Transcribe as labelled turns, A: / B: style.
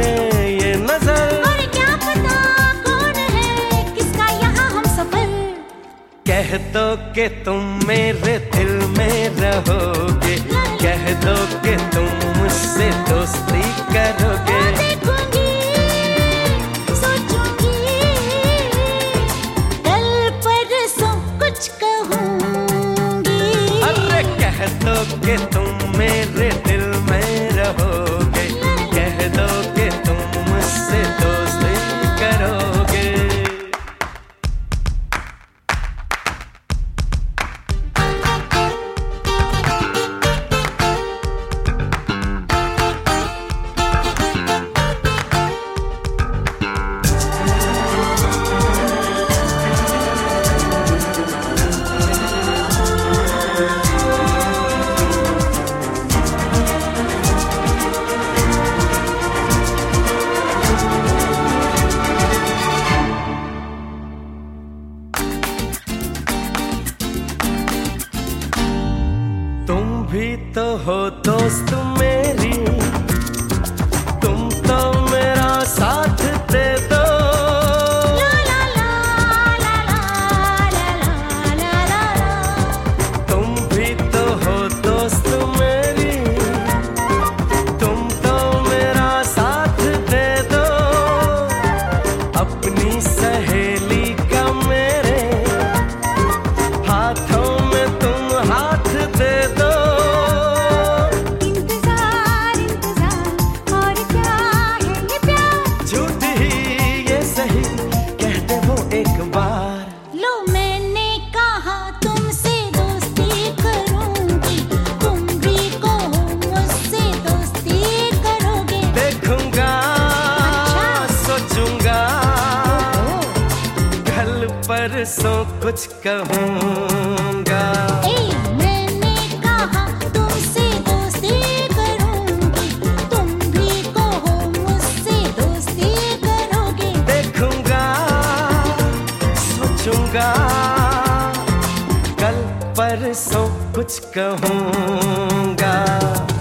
A: तुझे ये नजर,
B: और क्या पता कौन है किसका यहाँ हम सफर।
A: कह दो कि तुम मेरे दिल में रहोगे, कह दो कि तुम मुझसे दोस्ती करोगे।
B: देखूंगी, सोचूंगी, कल परसों कुछ कहूंगी।
A: अरे कह दो कि तुम मेरे दिल में रहोगे, कह दो कि तुम मुझसे दोस्ती करोगे। तुम भी तो हो दोस्त मेरी, तुम तो मेरा साथ दे दो।
B: ला ला ला ला ला ला ला ला ला।
A: तुम भी तो हो दोस्त मेरी, तुम तो मेरा साथ दे दो। अपनी सहेली का मेरे हाथों में तुम हाथ दे दो।
B: इंतजार इंतजार और क्या है ये प्यार,
A: झूठ ही ये सही कहते वो एक बार।
B: लो मैंने कहा तुमसे दोस्ती करूंगी, तुम भी कहो मुझसे दोस्ती करोगे।
A: देखूंगा, सोचूंगा, कल परसों कुछ कहूंगा।
B: मैंने कहा तुमसे दोस्ती करूंगी, तुम भी कहो मुझसे दोस्ती करोगे।
A: देखूंगा, सोचूंगा, कल परसों कुछ कहूंगा।